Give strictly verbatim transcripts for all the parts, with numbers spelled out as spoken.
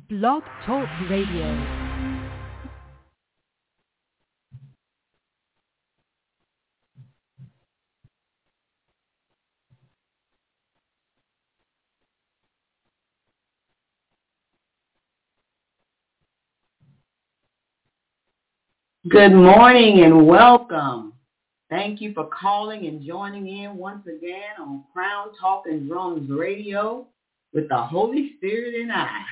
Blog Talk Radio. Good morning and welcome. Thank you for calling and joining in once again on Crown Talk and Drums Radio with the Holy Spirit and I.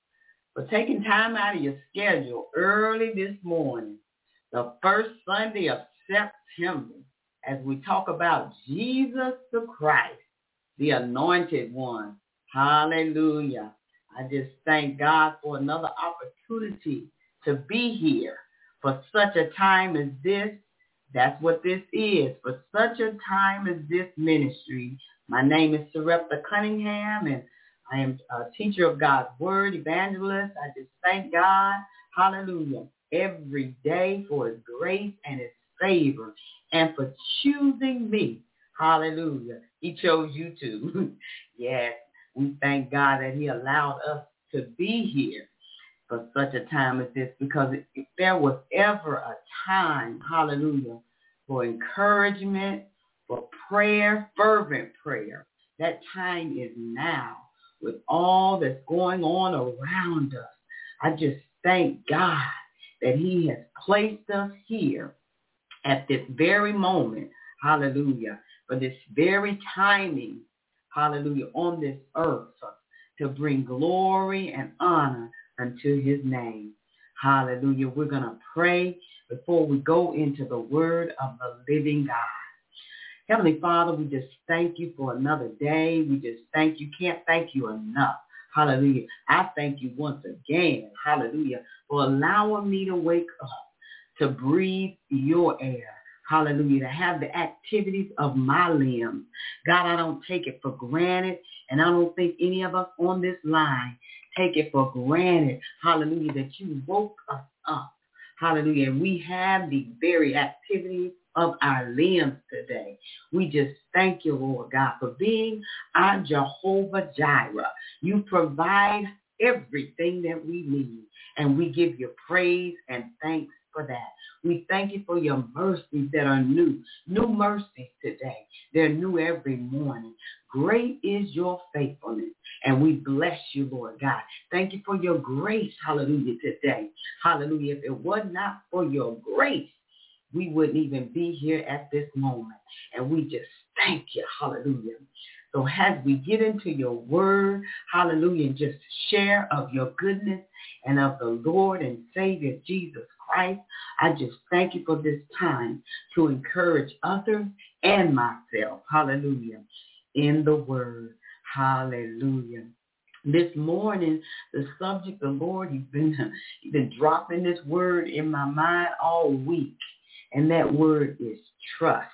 For taking time out of your schedule early this morning, the first Sunday of September, as we talk about Jesus the Christ, the Anointed One. Hallelujah. I just thank God for another opportunity to be here for such a time as this. That's what this is, for such a time as this ministry. My name is Sarepta Cunningham, and I am a teacher of God's Word, evangelist. I just thank God, hallelujah, every day for his grace and his favor and for choosing me. Hallelujah. He chose you too. Yes, we thank God that he allowed us to be here for such a time as this, because if there was ever a time, hallelujah, for encouragement, for prayer, fervent prayer, that time is now. With all that's going on around us, I just thank God that he has placed us here at this very moment, hallelujah, for this very timing, hallelujah, on this earth to bring glory and honor unto his name. Hallelujah. We're going to pray before we go into the word of the living God. Heavenly Father, we just thank you for another day. We just thank you. Can't thank you enough. Hallelujah. I thank you once again, hallelujah, for allowing me to wake up, to breathe your air. Hallelujah, to have the activities of my limbs. God, I don't take it for granted, and I don't think any of us on this line take it for granted, hallelujah, that you woke us up. Hallelujah, and we have the very activities of our limbs today. We just thank you, Lord God, for being our Jehovah Jireh. You provide everything that we need, and we give you praise and thanks for that. We thank you for your mercies that are new, new mercies today. They're new every morning. Great is your faithfulness, and we bless you, Lord God. Thank you for your grace, hallelujah, today. Hallelujah. If it was not for your grace, we wouldn't even be here at this moment, and we just thank you, hallelujah. So as we get into your word, hallelujah, and just share of your goodness and of the Lord and Savior Jesus Christ, I just thank you for this time to encourage others and myself, hallelujah, in the word, hallelujah. This morning, the subject, the Lord, he's been, he's been dropping this word in my mind all week, and that word is trust.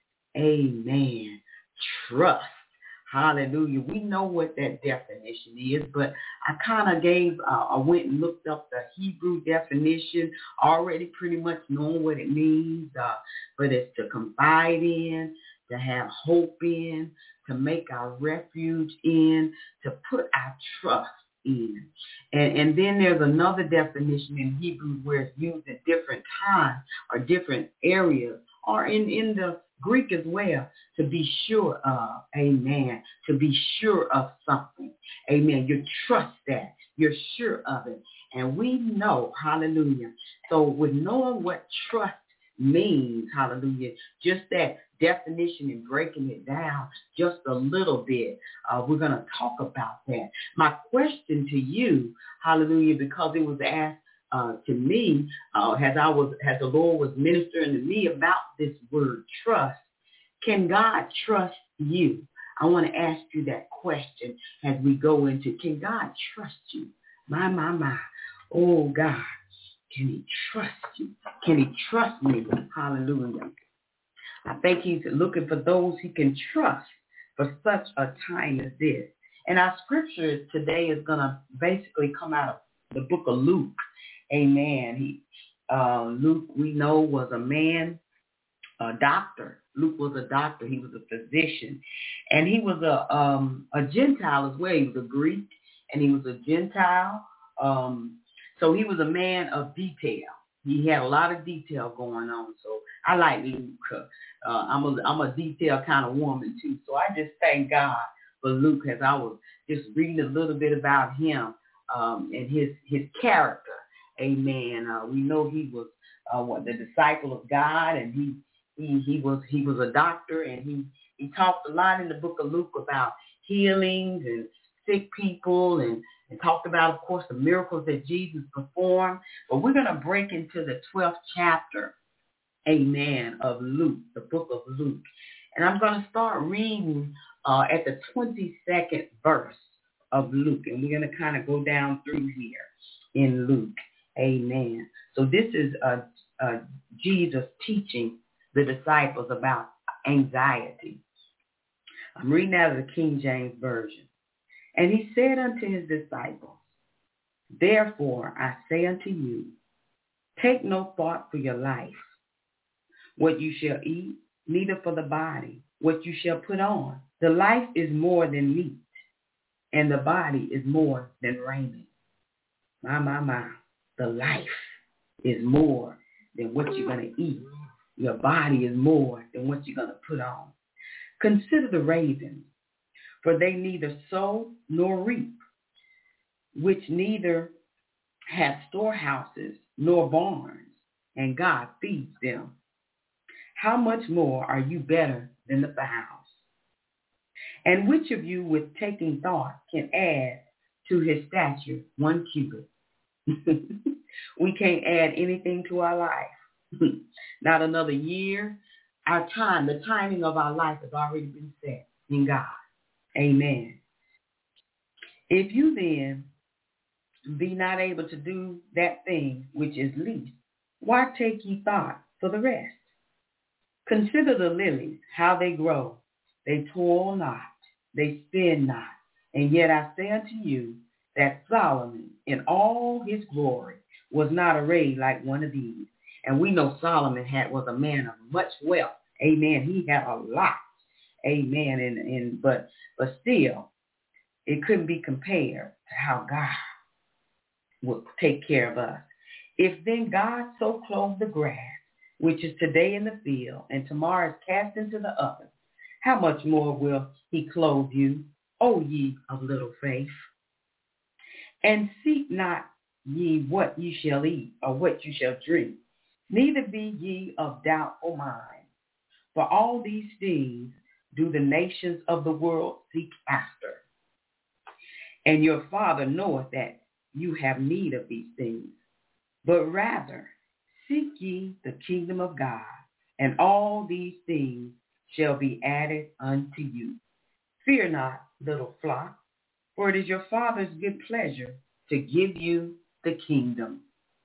Amen. Trust. Hallelujah. We know what that definition is, but I kind of gave, uh, I went and looked up the Hebrew definition, already pretty much knowing what it means, uh, but it's to confide in, to have hope in, to make our refuge in, to put our trust in. And, and then there's another definition in Hebrew where it's used at different times or different areas, or in, in the Greek as well, to be sure of, amen, to be sure of something, amen. You trust that, you're sure of it, and we know, hallelujah. So with knowing what trust means, hallelujah, just that definition and breaking it down just a little bit, uh, we're going to talk about that. My question to you, hallelujah, because it was asked Uh, to me, uh, as I was, as the Lord was ministering to me about this word trust, can God trust you? I want to ask you that question as we go into, can God trust you? My, my, my. Oh, God, can he trust you? Can he trust me? Hallelujah. I think he's looking for those he can trust for such a time as this. And our scripture today is going to basically come out of the book of Luke. Amen. He, uh, Luke, we know, was a man, a doctor. Luke was a doctor. He was a physician. And he was a um, a Gentile as well. He was a Greek, and he was a Gentile. Um, so he was a man of detail. He had a lot of detail going on. So I like Luke. Uh, I'm a I'm a detail kind of woman too. So I just thank God for Luke as I was just reading a little bit about him um, and his his character. Amen. Uh, we know he was uh, what the disciple of God, and he he he was he was a doctor, and he he talked a lot in the book of Luke about healings and sick people, and, and talked about, of course, the miracles that Jesus performed. But we're going to break into the twelfth chapter, amen, of Luke, the book of Luke. And I'm going to start reading uh, at the twenty-second verse of Luke. And we're going to kind of go down through here in Luke. Amen. So this is uh, uh, Jesus teaching the disciples about anxiety. I'm reading out of the King James Version. And he said unto his disciples, therefore I say unto you, take no thought for your life, what you shall eat, neither for the body, what you shall put on. The life is more than meat, and the body is more than raiment. My, my, my. The life is more than what you're going to eat. Your body is more than what you're going to put on. Consider the ravens, for they neither sow nor reap, which neither have storehouses nor barns, and God feeds them. How much more are you better than the fowls? And which of you with taking thought can add to his stature one cubit? We can't add anything to our life. Not another year. Our time, the timing of our life has already been set in God. Amen. If you then be not able to do that thing which is least, why take ye thought for the rest? Consider the lilies, how they grow. They toil not, they spin not. And yet I say unto you that Solomon in all his glory was not arrayed like one of these. And we know Solomon had was a man of much wealth. Amen. He had a lot. Amen. And, and but but still, it couldn't be compared to how God would take care of us. If then God so clothe the grass, which is today in the field, and tomorrow is cast into the oven, how much more will he clothe you, O ye of little faith? And seek not ye what ye shall eat, or what you shall drink, neither be ye of doubtful mind. For all these things do the nations of the world seek after. And your Father knoweth that you have need of these things. But rather seek ye the kingdom of God, and all these things shall be added unto you. Fear not, little flock, for it is your Father's good pleasure to give you the kingdom.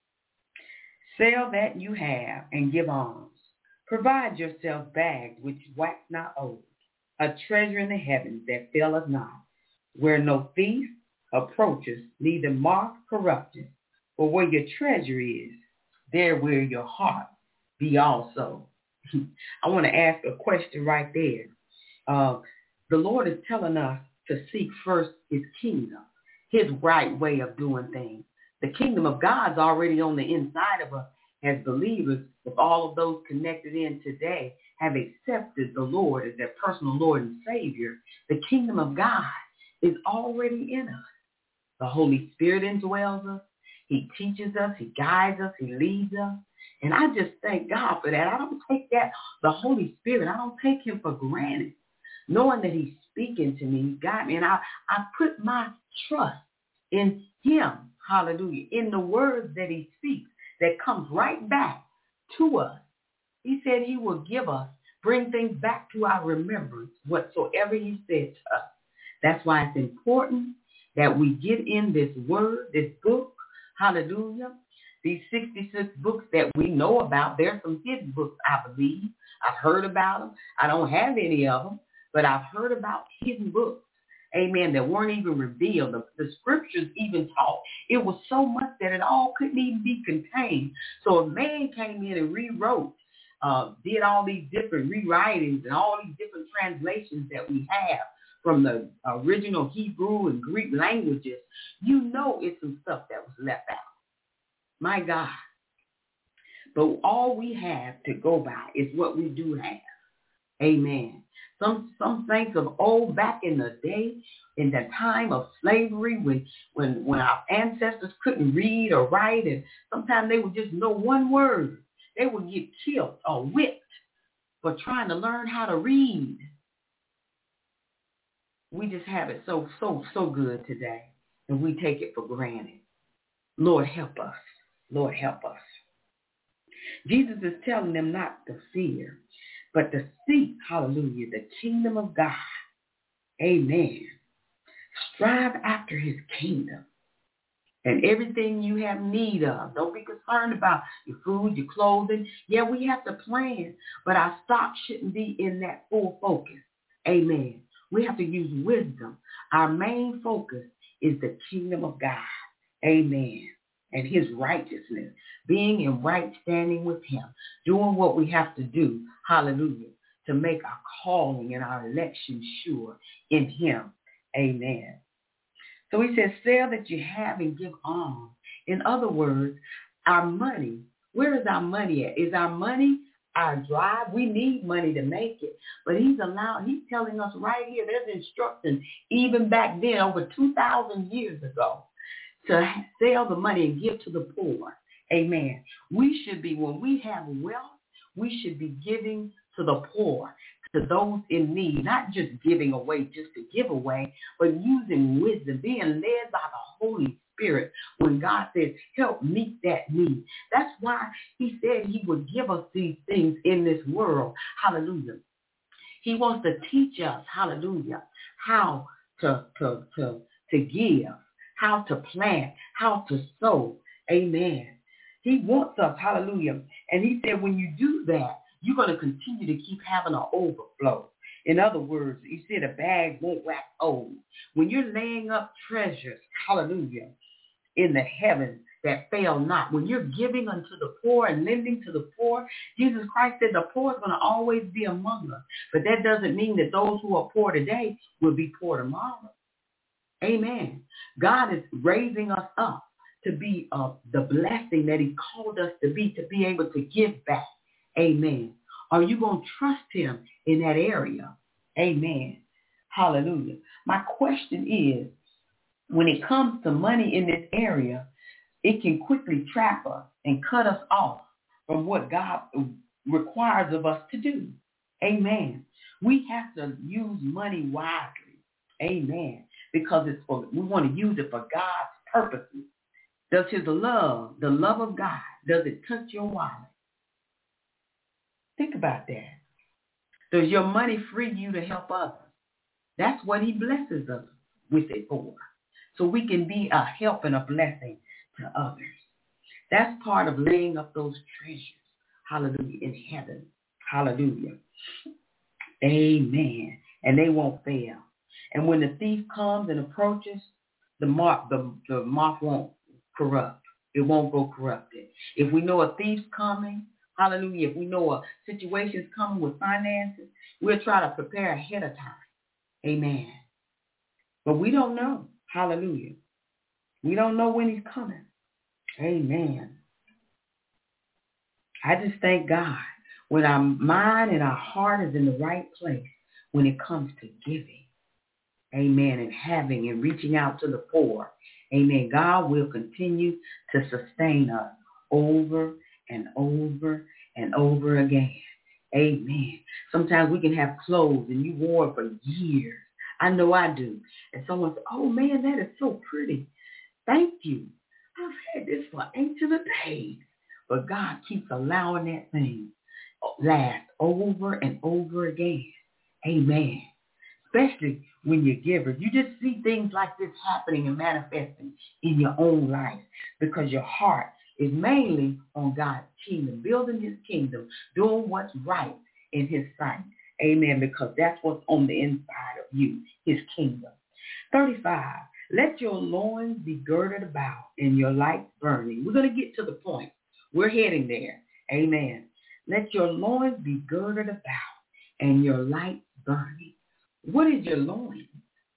Sell that you have and give alms. Provide yourself bags which wax not old, a treasure in the heavens that faileth not, where no thief approaches, neither moth corrupteth. For where your treasure is, there will your heart be also. I want to ask a question right there. Uh, the Lord is telling us to seek first his kingdom, his right way of doing things. The kingdom of God's already on the inside of us as believers. If all of those connected in today have accepted the Lord as their personal Lord and Savior, the kingdom of God is already in us. The Holy Spirit indwells us. He teaches us. He guides us. He leads us. And I just thank God for that. I don't take that, the Holy Spirit, I don't take him for granted, knowing that he's speaking to me, he's got me. And I, I put my trust in him, hallelujah, in the words that he speaks that comes right back to us. He said he will give us, bring things back to our remembrance, whatsoever he said to us. That's why it's important that we get in this word, this book, hallelujah. These sixty-six books that we know about, there's some hidden books, I believe. I've heard about them. I don't have any of them, but I've heard about hidden books, amen, that weren't even revealed. The, the scriptures even taught. It was so much that it all couldn't even be contained. So a man came in and rewrote, uh, did all these different rewritings and all these different translations that we have from the original Hebrew and Greek languages. You know it's some stuff that was left out. My God. But all we have to go by is what we do have. Amen. Some some saints of old, back in the day, in the time of slavery, when when when our ancestors couldn't read or write, and sometimes they would just know one word, they would get killed or whipped for trying to learn how to read. We just have it so so so good today, and we take it for granted. Lord, help us. Lord, help us. Jesus is telling them not to fear, but to seek, hallelujah, the kingdom of God. Amen. Strive after his kingdom and everything you have need of. Don't be concerned about your food, your clothing. Yeah, we have to plan, but our stock shouldn't be in that full focus. Amen. We have to use wisdom. Our main focus is the kingdom of God. Amen. And his righteousness, being in right standing with him, doing what we have to do, hallelujah, to make our calling and our election sure in him. Amen. So he says, sell that you have and give alms. In other words, our money, where is our money at? Is our money our drive? We need money to make it. But he's allowed, he's telling us right here, there's instructions even back then, over two thousand years ago, to sell the money and give to the poor. Amen. We should be, when we have wealth, we should be giving to the poor, to those in need, not just giving away just to give away, but using wisdom, being led by the Holy Spirit when God says, help meet that need. That's why he said he would give us these things in this world. Hallelujah. He wants to teach us, hallelujah, how to, to, to, to give, how to plant, how to sow. Amen. He wants us, hallelujah. And he said when you do that, you're going to continue to keep having an overflow. In other words, he said a bag won't wax old. When you're laying up treasures, hallelujah, in the heavens that fail not, when you're giving unto the poor and lending to the poor, Jesus Christ said the poor is going to always be among us. But that doesn't mean that those who are poor today will be poor tomorrow. Amen. God is raising us up to be uh, the blessing that he called us to be, to be able to give back. Amen. Are you going to trust him in that area? Amen. Hallelujah. My question is, when it comes to money in this area, it can quickly trap us and cut us off from what God requires of us to do. Amen. We have to use money wisely. Amen. Because it's for, we want to use it for God's purposes. Does his love, the love of God, does it touch your wallet? Think about that. Does your money free you to help others? That's what he blesses us with it for. So we can be a help and a blessing to others. That's part of laying up those treasures. Hallelujah. In heaven. Hallelujah. Amen. And they won't fail. And when the thief comes and approaches, the moth, the, the moth won't corrupt. It won't go corrupted. If we know a thief's coming, hallelujah, if we know a situation's coming with finances, we'll try to prepare ahead of time. Amen. But we don't know. Hallelujah. We don't know when he's coming. Amen. I just thank God when our mind and our heart is in the right place when it comes to giving. Amen. And having and reaching out to the poor. Amen. God will continue to sustain us over and over and over again. Amen. Sometimes we can have clothes and you wore it for years. I know I do. And someone says, oh man, that is so pretty. Thank you. I've had this for ancient of days. But God keeps allowing that thing last over and over again. Amen. Especially when you're givers. You just see things like this happening and manifesting in your own life because your heart is mainly on God's kingdom, building his kingdom, doing what's right in his sight. Amen. Because that's what's on the inside of you, his kingdom. thirty-five, let your loins be girded about and your lights burning. We're going to get to the point. We're heading there. Amen. Let your loins be girded about and your lights burning. What is your loins?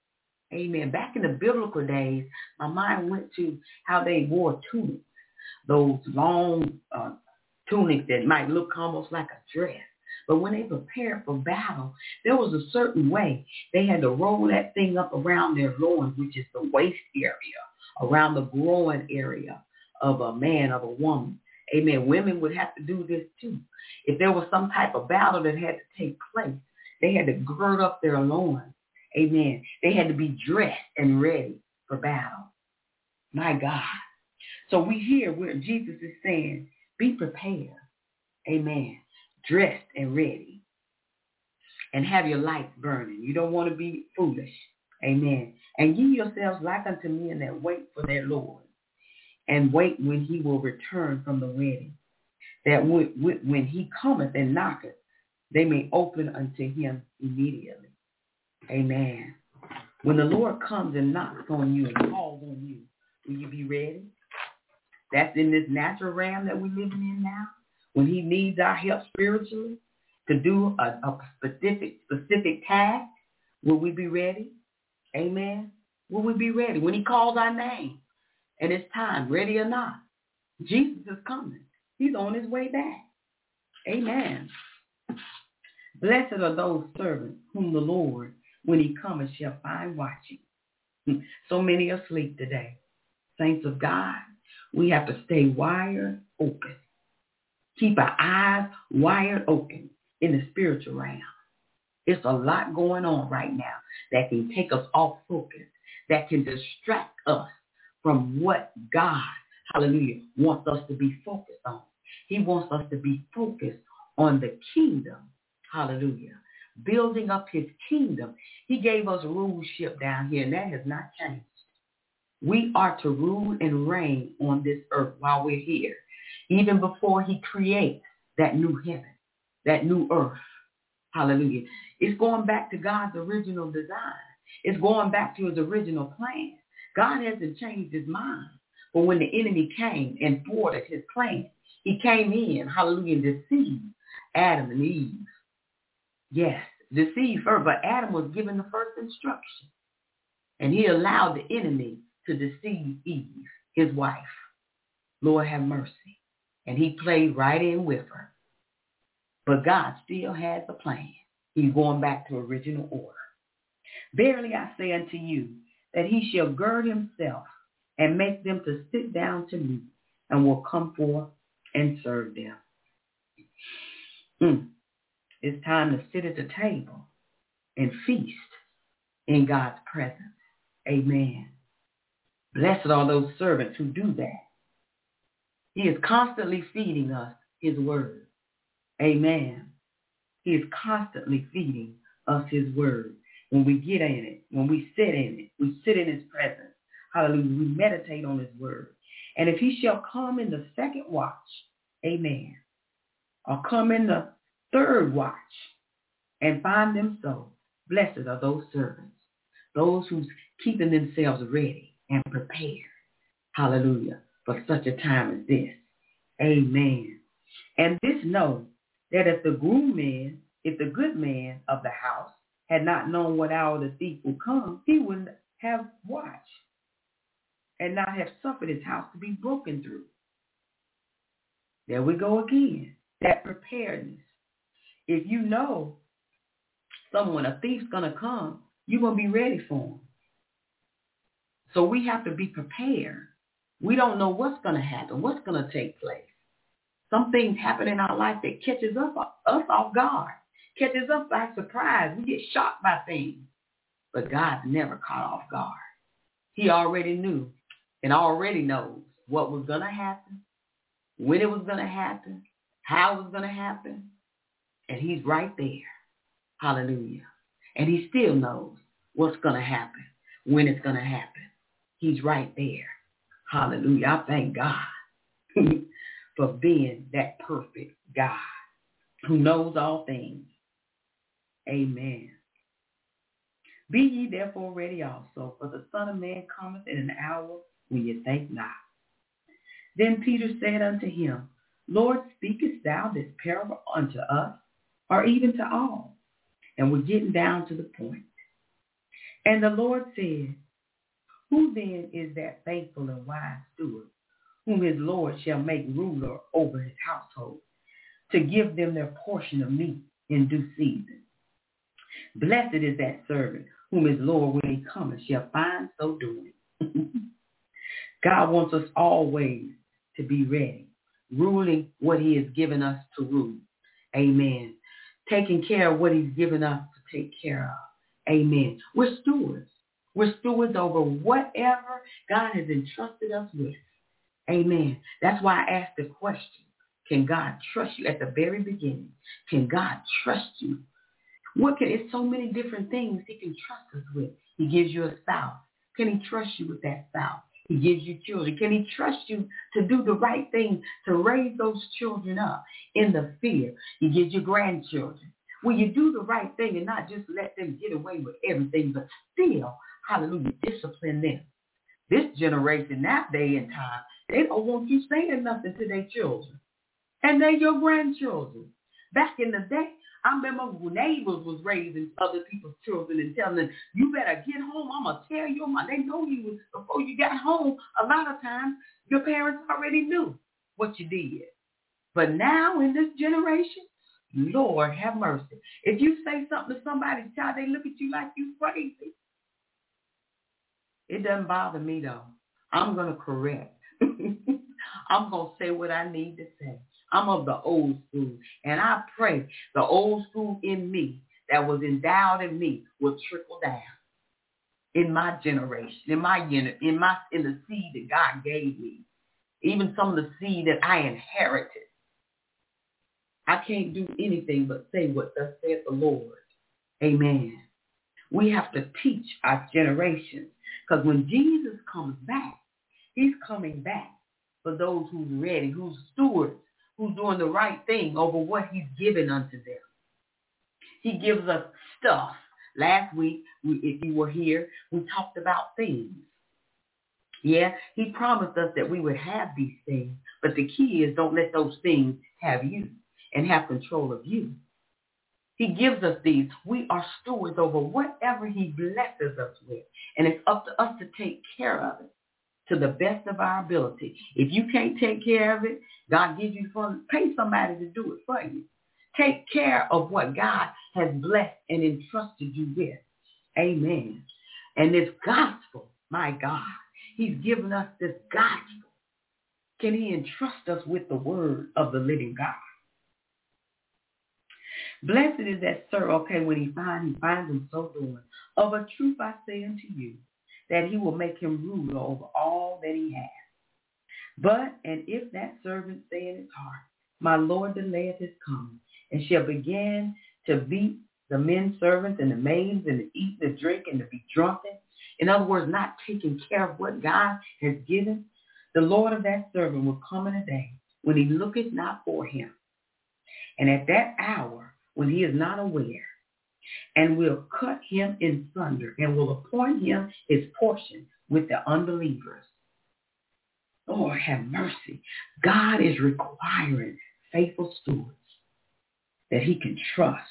Amen. Back in the biblical days, my mind went to how they wore tunics, those long uh, tunics that might look almost like a dress. But when they prepared for battle, there was a certain way. They had to roll that thing up around their loins, which is the waist area, around the groin area of a man, of a woman. Amen. Women would have to do this too. If there was some type of battle that had to take place, they had to gird up their loins. Amen. They had to be dressed and ready for battle. My God. So we hear where Jesus is saying, be prepared. Amen. Dressed and ready. And have your lights burning. You don't want to be foolish. Amen. And ye yourselves like unto men that wait for their Lord. And wait when he will return from the wedding. That when he cometh and knocketh, they may open unto him immediately. Amen. When the Lord comes and knocks on you and calls on you, will you be ready? That's in this natural realm that we're living in now. When he needs our help spiritually to do a, a specific specific task, will we be ready? Amen. Will we be ready? When he calls our name and it's time, ready or not, Jesus is coming. He's on his way back. Amen. Blessed are those servants whom the Lord, when he cometh, shall find watching. So many are asleep today. Saints of God, we have to stay wide open. Keep our eyes wide open in the spiritual realm. It's a lot going on right now that can take us off focus, that can distract us from what God, hallelujah, wants us to be focused on. He wants us to be focused on the kingdom, hallelujah, building up his kingdom. He gave us ruleship down here, and that has not changed. We are to rule and reign on this earth while we're here, even before he creates that new heaven, that new earth. Hallelujah. It's going back to God's original design. It's going back to his original plan. God hasn't changed his mind. But when the enemy came and thwarted his plan, he came in, hallelujah, and deceived Adam and Eve. Yes, deceived her, but Adam was given the first instruction. And he allowed the enemy to deceive Eve, his wife. Lord have mercy. And he played right in with her. But God still has a plan. He's going back to original order. Verily I say unto you, that he shall gird himself and make them to sit down to meat, and will come forth and serve them. Mm. It's time to sit at the table and feast in God's presence. Amen. Blessed are those servants who do that. He is constantly feeding us his word. Amen. He is constantly feeding us his word. When we get in it, when we sit in it, we sit in his presence. Hallelujah. We meditate on his word. And if he shall come in the second watch, amen, or come in the third watch and find them so, blessed are those servants, those who's keeping themselves ready and prepared. Hallelujah. For such a time as this. Amen. And this know that if the groomman, if the good man of the house had not known what hour the thief would come, he would have watched and not have suffered his house to be broken through. There we go again. That preparedness. If you know someone, a thief's going to come, you're going to be ready for him. So we have to be prepared. We don't know what's going to happen, what's going to take place. Some things happen in our life that catches us, us off guard, catches us by surprise. We get shocked by things. But God's never caught off guard. He already knew and already knows what was going to happen, when it was going to happen, how it was going to happen. And he's right there. Hallelujah. And he still knows what's going to happen, when it's going to happen. He's right there. Hallelujah. I thank God for being that perfect God who knows all things. Amen. Be ye therefore ready also, for the Son of Man cometh in an hour when ye think not. Then Peter said unto him, Lord, speakest thou this parable unto us, or even to all? And we're getting down to the point. And the Lord said, who then is that faithful and wise steward, whom his Lord shall make ruler over his household, to give them their portion of meat in due season? Blessed is that servant, whom his Lord, when he cometh, shall find so doing. God wants us always to be ready, ruling what he has given us to rule. Amen. Taking care of what he's given us to take care of. Amen. We're stewards. We're stewards over whatever God has entrusted us with. Amen. That's why I asked the question, can God trust you at the very beginning? Can God trust you? What can, it's so many different things he can trust us with. He gives you a spouse. Can he trust you with that spouse? He gives you children. Can he trust you to do the right thing, to raise those children up in the fear? He gives you grandchildren. Will you do the right thing and not just let them get away with everything, but still, hallelujah, discipline them? This generation, that day and time, they don't want you saying nothing to their children. And they're your grandchildren. Back in the day, I remember when neighbors was raising other people's children and telling them, you better get home. I'm going to tell your mom. They know you before you got home. A lot of times, your parents already knew what you did. But now in this generation, Lord have mercy. If you say something to somebody's child, they look at you like you crazy. It doesn't bother me, though. I'm going to correct. I'm going to say what I need to say. I'm of the old school, and I pray the old school in me that was endowed in me will trickle down in my generation, in my unit, in my in the seed that God gave me, even some of the seed that I inherited. I can't do anything but say what thus saith the Lord. Amen. We have to teach our generations, because when Jesus comes back, he's coming back for those who's ready, who's stewards, who's doing the right thing over what he's given unto them. He gives us stuff. Last week, we, if you were here, we talked about things. Yeah, he promised us that we would have these things, but the key is don't let those things have you and have control of you. He gives us these. We are stewards over whatever he blesses us with, and it's up to us to take care of it to the best of our ability. If you can't take care of it, God gives you funds. Pay somebody to do it for you. Take care of what God has blessed and entrusted you with. Amen. And this gospel, my God, he's given us this gospel. Can he entrust us with the word of the living God? Blessed is that servant, okay, when he finds, he finds him so doing. Of a truth I say unto you, that he will make him ruler over all that he has. But, and if that servant say in his heart, my Lord delayeth his coming, and shall begin to beat the men servants and the maids, and to eat and to drink and to be drunken, in other words, not taking care of what God has given, the Lord of that servant will come in a day when he looketh not for him, and at that hour when he is not aware, and will cut him in sunder, and will appoint him his portion with the unbelievers. Lord, have mercy. God is requiring faithful stewards that he can trust.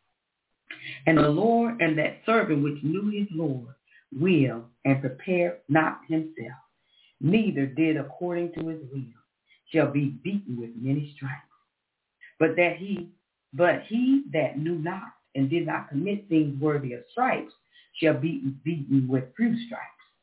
And the Lord and that servant which knew his Lord will and prepare not himself, neither did according to his will, shall be beaten with many stripes. But that he, but he that knew not and did not commit things worthy of stripes shall be beaten with few stripes.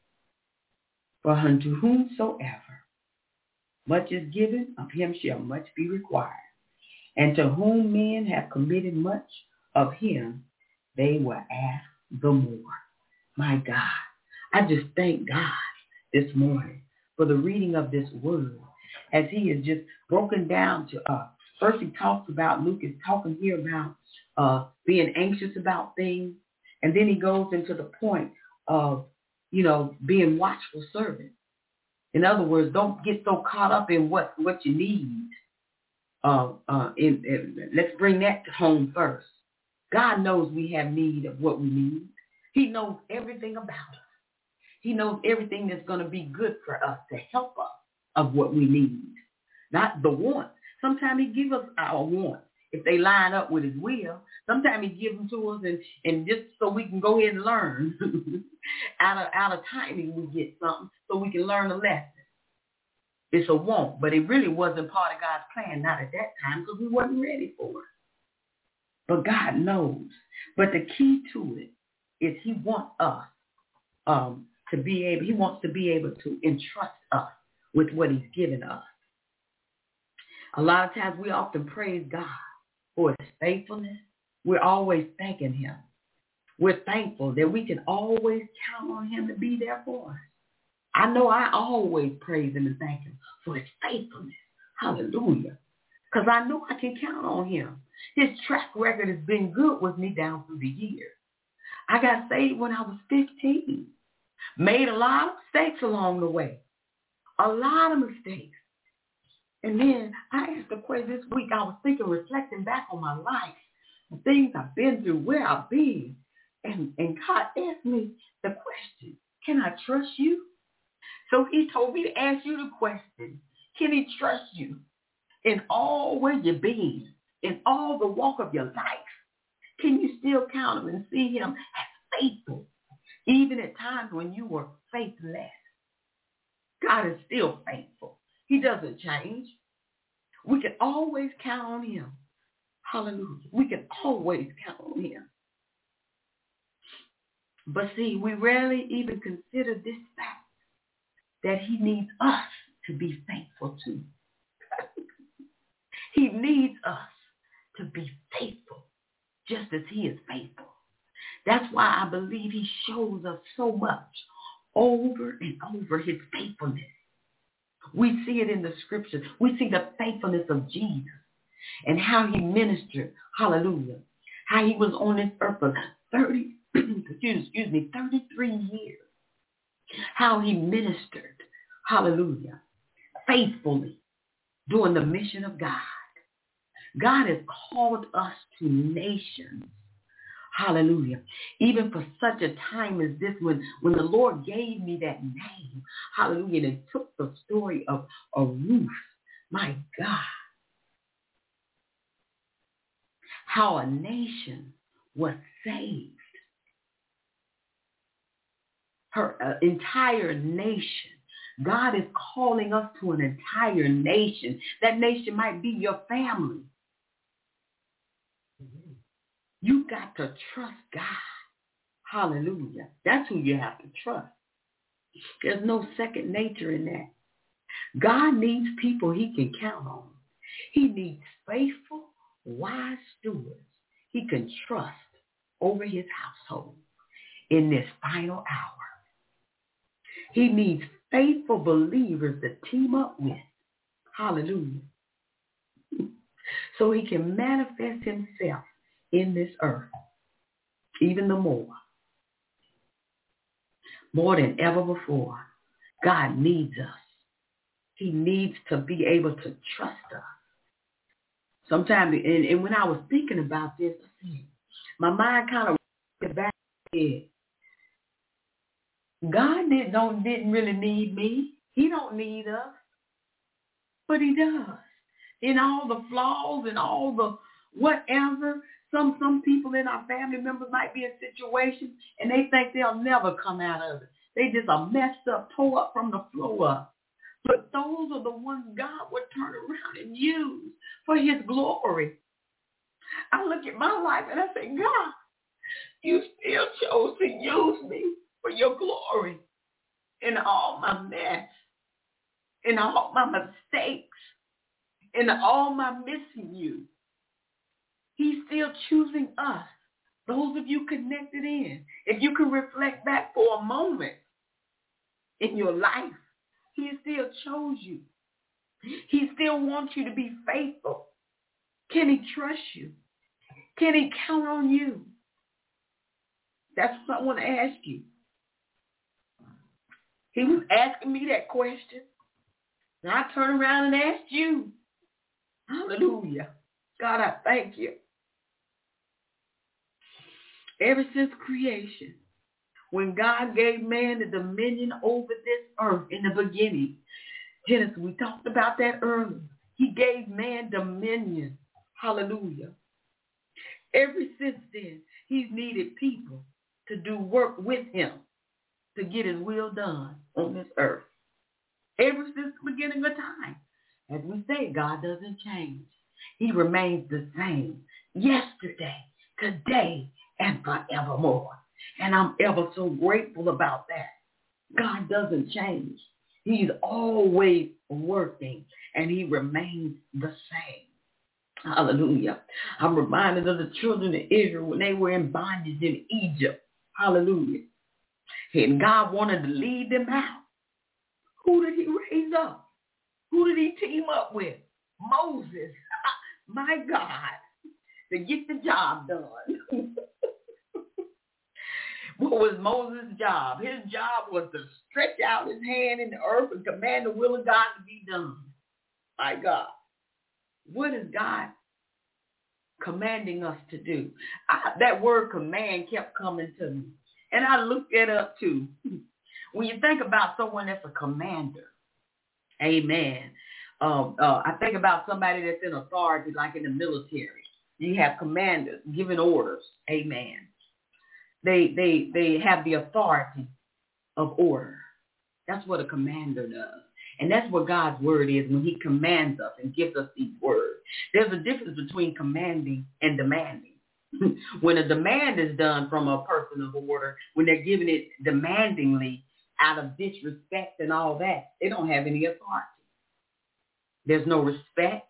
For unto whomsoever much is given, of him shall much be required. And to whom men have committed much, of him they will ask the more. My God, I just thank God this morning for the reading of this word as he is just broken down to us. First he talks about, Luke is talking here about uh, being anxious about things. And then he goes into the point of, you know, being watchful servants. In other words, don't get so caught up in what, what you need. Uh, uh, in, in, let's bring that home first. God knows we have need of what we need. He knows everything about us. He knows everything that's going to be good for us to help us of what we need, not the wants. Sometimes he gives us our wants if they line up with his will. Sometimes he gives them to us and, and just so we can go ahead and learn. out of out of timing we get something so we can learn a lesson. It's a want, but it really wasn't part of God's plan, not at that time, because we wasn't ready for it. But God knows. But the key to it is he wants us um, to be able, he wants to be able to entrust us with what he's given us. A lot of times we often praise God for his faithfulness. We're always thanking him. We're thankful that we can always count on him to be there for us. I know I always praise him and thank him for his faithfulness. Hallelujah. Because I know I can count on him. His track record has been good with me down through the years. I got saved when I was fifteen. Made a lot of mistakes along the way. A lot of mistakes. And then I asked the question this week. I was thinking, reflecting back on my life, the things I've been through, where I've been. And, and God asked me the question, can I trust you? So he told me to ask you the question, can he trust you in all where you've been, in all the walk of your life? Can you still count him and see him as faithful, even at times when you were faithless? God is still faithful. He doesn't change. We can always count on him. Hallelujah. We can always count on him. But see, we rarely even consider this fact that he needs us to be faithful too. He needs us to be faithful just as he is faithful. That's why I believe he shows us so much over and over his faithfulness. We see it in the scriptures. We see the faithfulness of Jesus and how he ministered. Hallelujah. How he was on this earth for thirty, excuse, excuse me, thirty-three years. How he ministered. Hallelujah. Faithfully doing the mission of God. God has called us to nations. Hallelujah. Even for such a time as this, when, when the Lord gave me that name, hallelujah, and it took the story of, of Ruth, my God, how a nation was saved. Her uh, entire nation. God is calling us to an entire nation. That nation might be your family. You got to trust God. Hallelujah. That's who you have to trust. There's no second nature in that. God needs people he can count on. He needs faithful, wise stewards he can trust over his household in this final hour. He needs faithful believers to team up with. Hallelujah. So he can manifest himself in this earth even the more. More than ever before, God needs us. He needs to be able to trust us. Sometimes, and, and when I was thinking about this, my mind kind of went back in. God did, don't, didn't really need me. He don't need us. But he does. In all the flaws and all the whatever, some some people in our family members might be in situations and they think they'll never come out of it. They just are messed up, tore up from the floor up. But those are the ones God would turn around and use for his glory. I look at my life and I say, God, you still chose to use me for your glory in all my mess, in all my mistakes, in all my missing you. He's still choosing us, those of you connected in. If you can reflect back for a moment in your life, he still chose you. He still wants you to be faithful. Can he trust you? Can he count on you? That's what I want to ask you. He was asking me that question. And I turn around and ask you. Hallelujah. God, I thank you. Ever since creation, when God gave man the dominion over this earth in the beginning, Genesis, we talked about that earlier. He gave man dominion. Hallelujah. Ever since then, he's needed people to do work with him to get his will done on this earth. Ever since the beginning of time. As we say, God doesn't change. He remains the same yesterday, today, and forevermore. And I'm ever so grateful about that. God doesn't change. He's always working, and he remains the same. Hallelujah. I'm reminded of the children of Israel when they were in bondage in Egypt. Hallelujah. And God wanted to lead them out. Who did he raise up? Who did he team up with? Moses. My God. To get the job done. What was Moses' job? His job was to stretch out his hand in the earth and command the will of God to be done. My God. What is God commanding us to do? I, that word command kept coming to me. And I looked it up too. When you think about someone that's a commander, amen. Um, uh, I think about somebody that's in authority, like in the military. You have commanders giving orders, amen. They they they have the authority of order. That's what a commander does. And that's what God's word is when he commands us and gives us these words. There's a difference between commanding and demanding. When a demand is done from a person of order, when they're giving it demandingly out of disrespect and all that, they don't have any authority. There's no respect.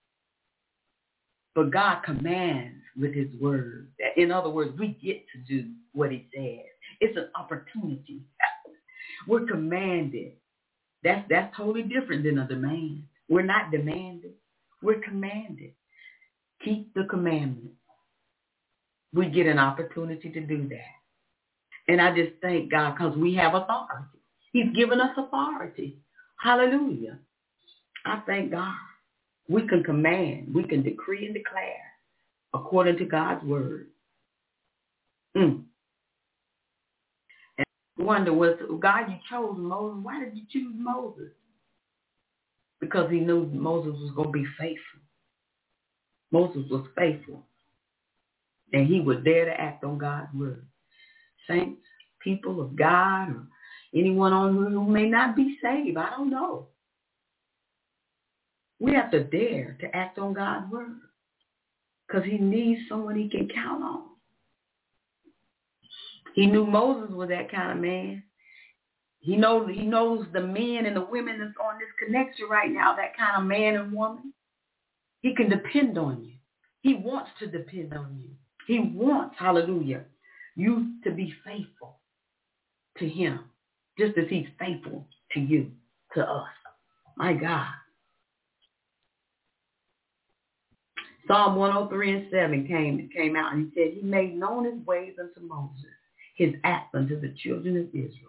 But God commands with his word. In other words, we get to do what he says. It's an opportunity. We're commanded. That's, that's totally different than a demand. We're not demanded. We're commanded. Keep the commandments. We get an opportunity to do that. And I just thank God because we have authority. He's given us authority. Hallelujah. I thank God. We can command. We can decree and declare according to God's word. Mm. And I wonder, was God, you chose Moses. Why did you choose Moses? Because he knew Moses was going to be faithful. Moses was faithful. And he was there to act on God's word. Saints, people of God, or anyone on who may not be saved, I don't know. We have to dare to act on God's word because he needs someone he can count on. He knew Moses was that kind of man. He knows, he knows the men and the women that's on this connection right now, that kind of man and woman. He can depend on you. He wants to depend on you. He wants, hallelujah, you to be faithful to him, just as he's faithful to you, to us. My God. Psalm one oh three and seven came, came out and he said, he made known his ways unto Moses, his acts unto the children of Israel.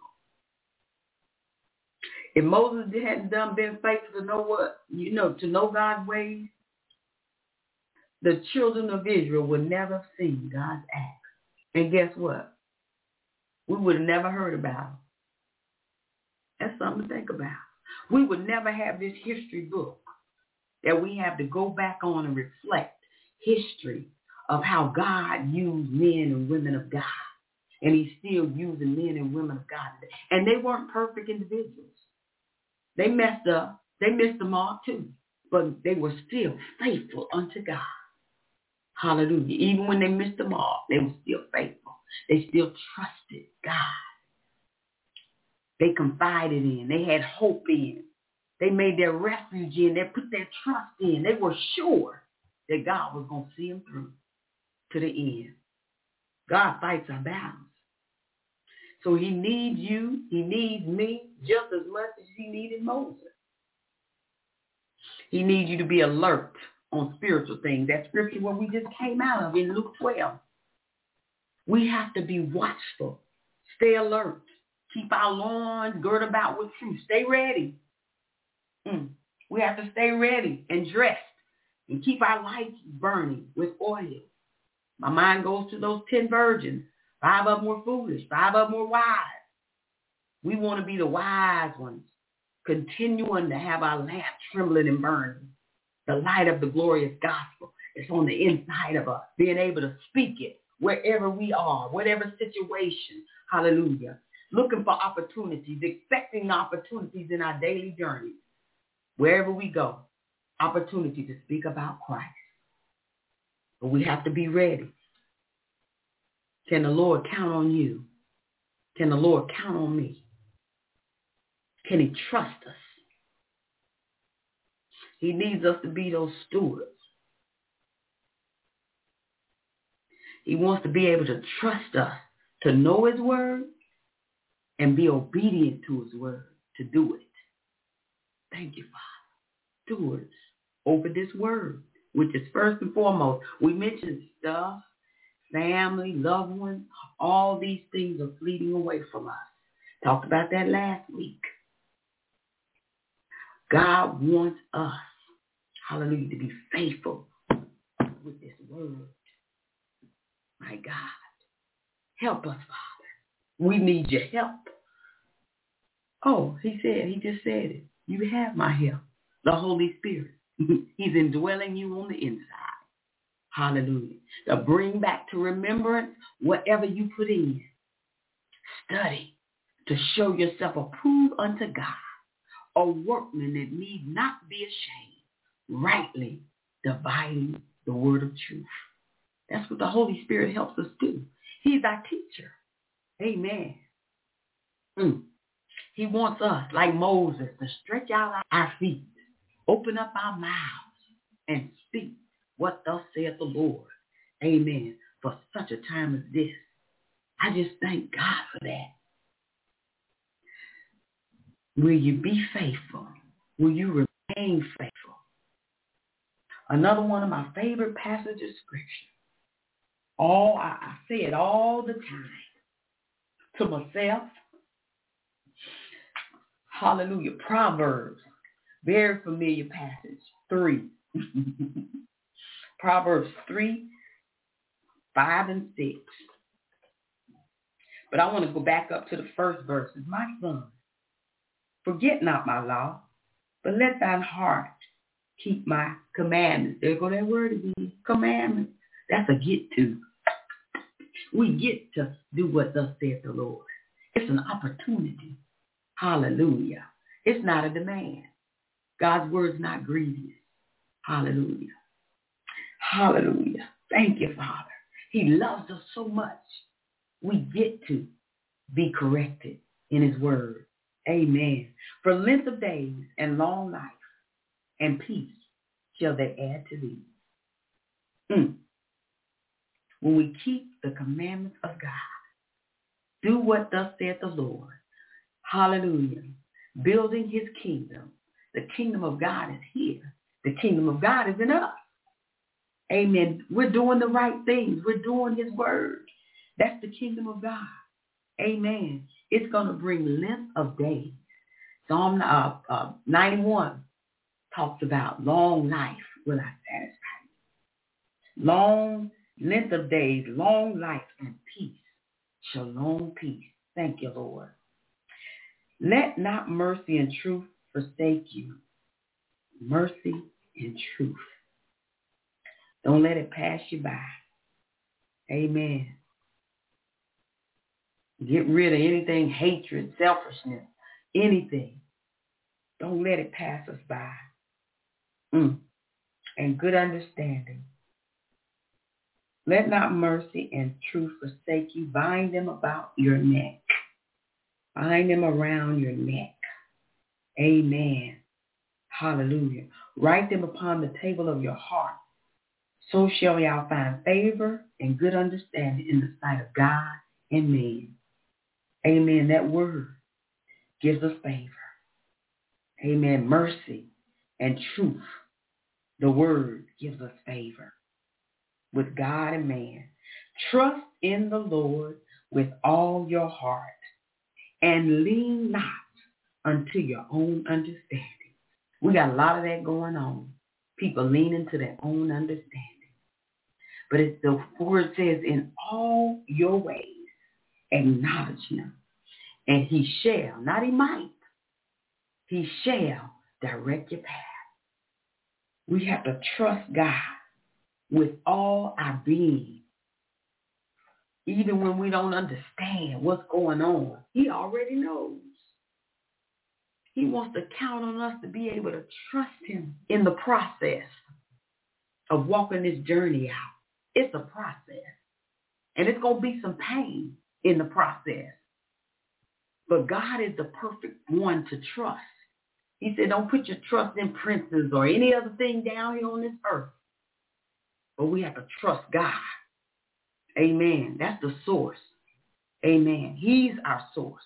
If Moses hadn't done been faithful to know what, you know, to know God's ways, the children of Israel would never have seen God's acts. And guess what? We would have never heard about them. That's something to think about. We would never have this history book that we have to go back on and reflect history of how God used men and women of God. And he's still using men and women of God. And they weren't perfect individuals. They messed up. They missed the mark too. But they were still faithful unto God. Hallelujah. Even when they missed the mark, they were still faithful. They still trusted God. They confided in. They had hope in. They made their refuge in. They put their trust in. They were sure that God was going to see them through to the end. God fights our battles. So he needs you. He needs me just as much as he needed Moses. He needs you to be alert on spiritual things. That scripture where we just came out of in Luke twelve. We have to be watchful. Stay alert. Keep our loins girded about with truth. Stay ready. Mm. We have to stay ready and dressed and keep our lights burning with oil. My mind goes to those ten virgins. Five of them were foolish. Five of them were wise. We want to be the wise ones, continuing to have our lamp trembling and burning. The light of the glorious gospel It's on the inside of us, being able to speak it wherever we are, whatever situation. Hallelujah. Looking for opportunities, expecting opportunities in our daily journey. Wherever we go, opportunity to speak about Christ. But we have to be ready. Can the Lord count on you? Can the Lord count on me? Can he trust us? He needs us to be those stewards. He wants to be able to trust us, to know his word, and be obedient to his word, to do it. Thank you, Father. Stewards over this word, which is first and foremost. We mentioned stuff, family, loved ones. All these things are fleeting away from us. Talked about that last week. God wants us, hallelujah, to be faithful with this word. My God, help us, Father. We need your help. Oh, he said, he just said it. You have my help, the Holy Spirit. He's indwelling you on the inside. Hallelujah. To bring back to remembrance whatever you put in. Study to show yourself approved unto God, a workman that need not be ashamed, rightly dividing the word of truth. That's what the Holy Spirit helps us do. He's our teacher. Amen. Mm. He wants us, like Moses, to stretch out our feet, open up our mouths, and speak what thus saith the Lord. Amen. For such a time as this. I just thank God for that. Will you be faithful? Will you remain faithful? Another one of my favorite passages of Scripture. All I, I say it all the time to myself. Hallelujah. Proverbs. Very familiar passage. Three. Proverbs three, five, and six. But I want to go back up to the first verses. My son, forget not my law, but let thine heart keep my commandments. There go that word again. Commandments. That's a get to. We get to do what thus saith the Lord. It's an opportunity. Hallelujah. It's not a demand. God's word's not grievous. Hallelujah. Hallelujah. Thank you, Father. He loves us so much. We get to be corrected in his word. Amen. For length of days and long life and peace shall they add to thee. Mm. When we keep the commandments of God, do what thus saith the Lord. Hallelujah. Building his kingdom. The kingdom of God is here. The kingdom of God is in us. Amen. We're doing the right things. We're doing his word. That's the kingdom of God. Amen. It's going to bring length of days. Psalm uh, uh, ninety-one talks about long life will I satisfy you. Long length of days, long life and peace. Shalom, peace. Thank you, Lord. Let not mercy and truth forsake you. Mercy and truth. Don't let it pass you by. Amen. Get rid of anything, hatred, selfishness, anything. Don't let it pass us by. Mm. And good understanding. Let not mercy and truth forsake you. Bind them about your neck. Bind them around your neck. Amen. Hallelujah. Write them upon the table of your heart. So shall y'all find favor and good understanding in the sight of God and man. Amen. That word gives us favor. Amen. Mercy and truth. The word gives us favor with God and man. Trust in the Lord with all your heart and lean not unto your own understanding. We got a lot of that going on. People leaning to their own understanding. But it's the word says, in all your ways, acknowledge him. And he shall, not he might, he shall direct your path. We have to trust God with all our being. Even when we don't understand what's going on, he already knows. He wants to count on us to be able to trust him in the process of walking this journey out. It's a process. And it's going to be some pain in the process. But God is the perfect one to trust. He said, don't put your trust in princes or any other thing down here on this earth. But we have to trust God. Amen. That's the source. Amen. He's our source.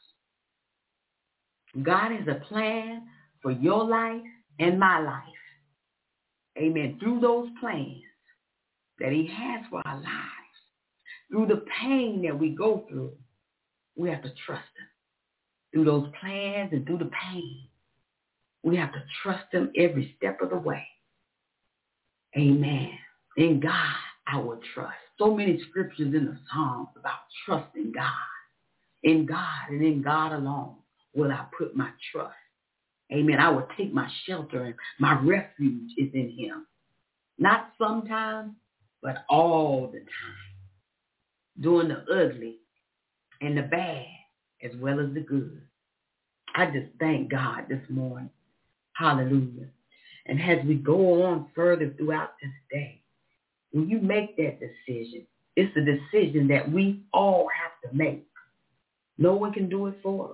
God has a plan for your life and my life. Amen. Through those plans that he has for our lives, through the pain that we go through, we have to trust him. Through those plans and through the pain, we have to trust him every step of the way. Amen. In God, I will trust. So many scriptures in the Psalms about trusting God. In God and in God alone will I put my trust. Amen. I will take my shelter and my refuge is in him. Not sometimes, but all the time. Doing the ugly and the bad as well as the good. I just thank God this morning. Hallelujah. And as we go on further throughout this day, when you make that decision, it's a decision that we all have to make. No one can do it for us.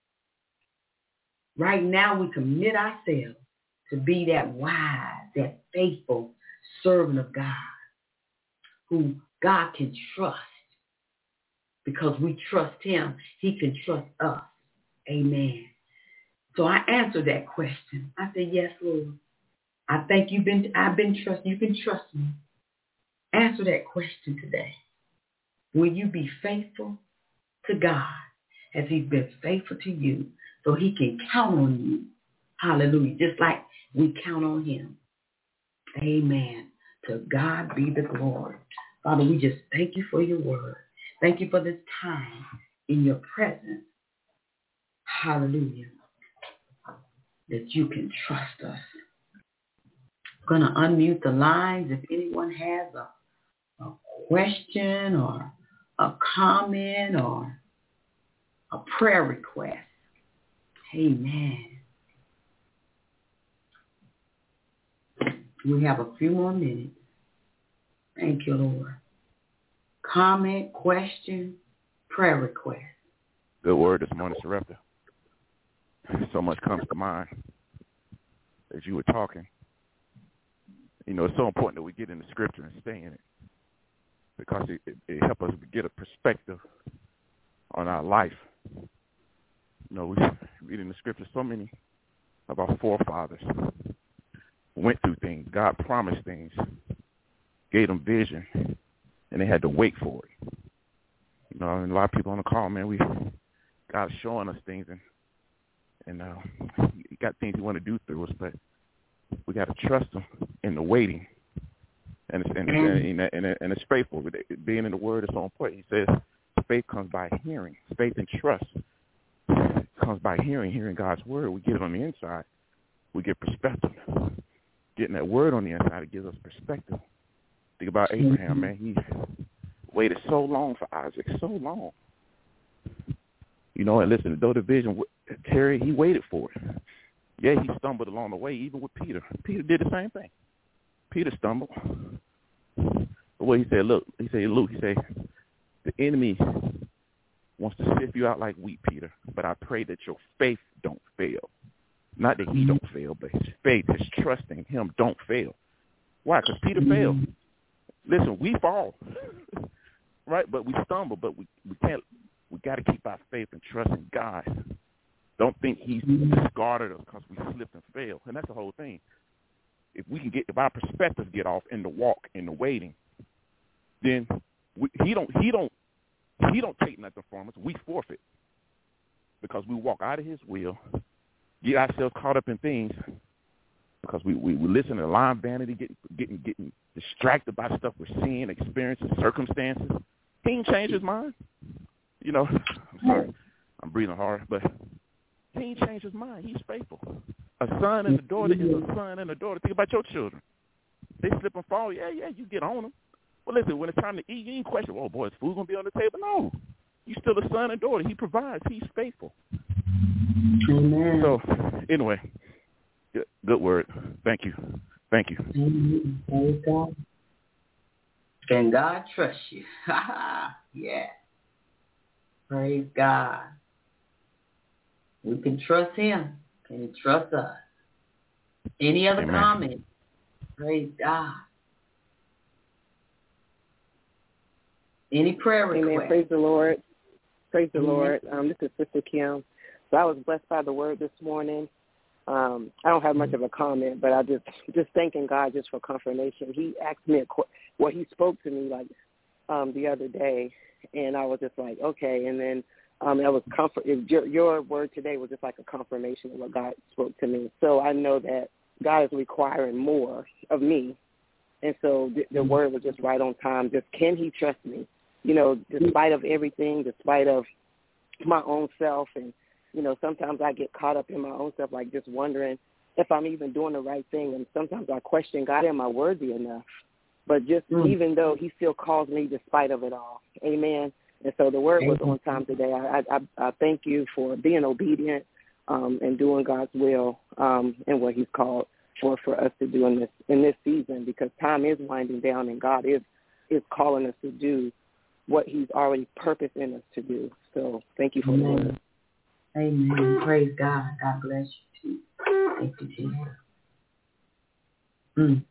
Right now, we commit ourselves to be that wise, that faithful servant of God who God can trust. Because we trust him, he can trust us. Amen. So I answered that question. I said, yes, Lord. I think you've been, I've been trusting. You can trust me. Answer that question today. Will you be faithful to God as he's been faithful to you so he can count on you? Hallelujah. Just like we count on him. Amen. To God be the glory. Father, we just thank you for your word. Thank you for this time in your presence. Hallelujah. That you can trust us. I'm going to unmute the lines if anyone has a, a question or a comment or a prayer request. Amen. We have a few more minutes. Thank you, Lord. Comment, question, prayer request. Good word this morning, Sarepta. So much comes to mind as you were talking. You know, it's so important that we get in the scripture and stay in it because it, it, it helps us get a perspective on our life. You know, we read in the scripture so many of our forefathers went through things. God promised things, gave them vision, and they had to wait for it. You know, and a lot of people on the call, man, we God's showing us things, and and uh, he got things he want to do through us, but we got to trust him in the waiting, and it's, and, and, and, and it's faithful. Being in the word is so important. He says faith comes by hearing. Faith and trust comes by hearing, hearing God's word. We get it on the inside. We get perspective. Getting that word on the inside, it gives us perspective. Think about Abraham, man. He waited so long for Isaac, so long. You know, and listen, though the vision carried, he waited for it. Yeah, he stumbled along the way, even with Peter. Peter did the same thing. Peter stumbled. But what he said, look, he said, Luke, he said, the enemy wants to sift you out like wheat, Peter, but I pray that your faith don't fail. Not that he don't fail, but his faith, his trust in him don't fail. Why? Because Peter failed. Listen, we fall, right? But we stumble, but we, we can't, we got to keep our faith and trust in God. Don't think he's discarded us because we slipped and failed. And that's the whole thing. If we can get, if our perspectives get off in the walk, in the waiting, then we, he don't, he don't, he don't take nothing from us. We forfeit because we walk out of his will, get ourselves caught up in things because we, we, we listen to lying vanity, getting, getting, getting distracted by stuff we're seeing, experiencing, circumstances. He ain't changed his mind. You know, I'm sorry, I'm breathing hard, but he ain't changed his mind. He's faithful. A son and a daughter is a son and a daughter. Think about your children. they slip and fall, yeah, yeah, you get on them. Well, listen, when it's time to eat, you ain't question, oh, boy, is food going to be on the table? No. You still a son and daughter. He provides. He's faithful. Amen. So, anyway, good, good word. Thank you. Thank you. Amen. Praise God. Can God trust you? Yeah. Praise God. We can trust him. Can he trust us? Any other Amen. comments? Praise God. Any prayer requests? Amen. Praise the Lord. Praise the Amen. Lord. Um, this is Sister Kim. So I was blessed by the word this morning. Um, I don't have much of a comment, but I just just thanking God just for confirmation. He asked me a qu- well, he spoke to me like um, the other day, and I was just like, okay. And then um, that was comfort. Your, your word today was just like a confirmation of what God spoke to me. So I know that God is requiring more of me, and so the, the word was just right on time. Just can he trust me? You know, despite of everything, despite of my own self, and you know, sometimes I get caught up in my own stuff, like just wondering if I'm even doing the right thing. And sometimes I question, God, am I worthy enough? But just mm. even though he still calls me despite of it all. Amen. And so the word was on time today. I, I, I thank you for being obedient um, and doing God's will um, and what he's called for, for us to do in this in this season, because time is winding down and God is, is calling us to do what he's already purposed in us to do. So thank you for Amen. the word. Amen. Praise God. God bless you too. Thank you, Jesus. Mm.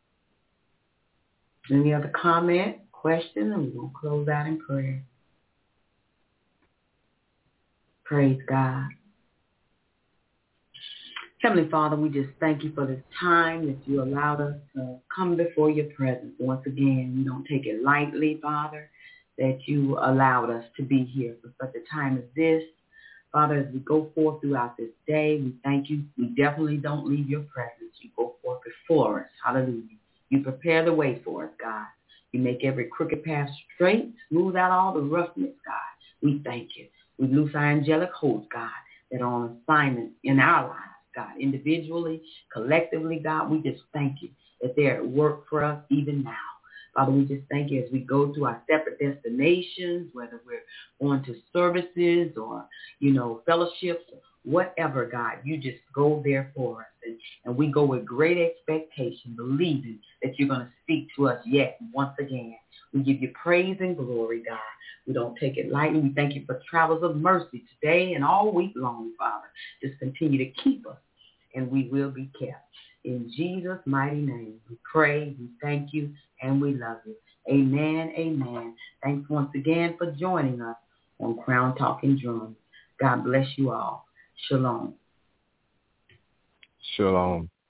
Any other comment, question, and we're going to close out in prayer. Praise God. Heavenly Father, we just thank you for this time that you allowed us to come before your presence. Once again, we don't take it lightly, Father, that you allowed us to be here for such a time as this. Father, as we go forth throughout this day, we thank you. We definitely don't leave your presence. You go forth before us. Hallelujah. You prepare the way for us, God. You make every crooked path straight, smooth out all the roughness, God. We thank you. We loose our angelic hosts, God, that are on assignment in our lives, God, individually, collectively, God. We just thank you that they're at work for us even now. Father, we just thank you as we go to our separate destinations, whether we're going to services or, you know, fellowships, whatever, God, you just go there for us. And, and we go with great expectation, believing that you're going to speak to us yet once again. We give you praise and glory, God. We don't take it lightly. We thank you for travels of mercy today and all week long, Father. Just continue to keep us, and we will be kept. In Jesus' mighty name, we pray, we thank you, and we love you. Amen, amen. Thanks once again for joining us on Crown Talking Drums. God bless you all. Shalom. Shalom.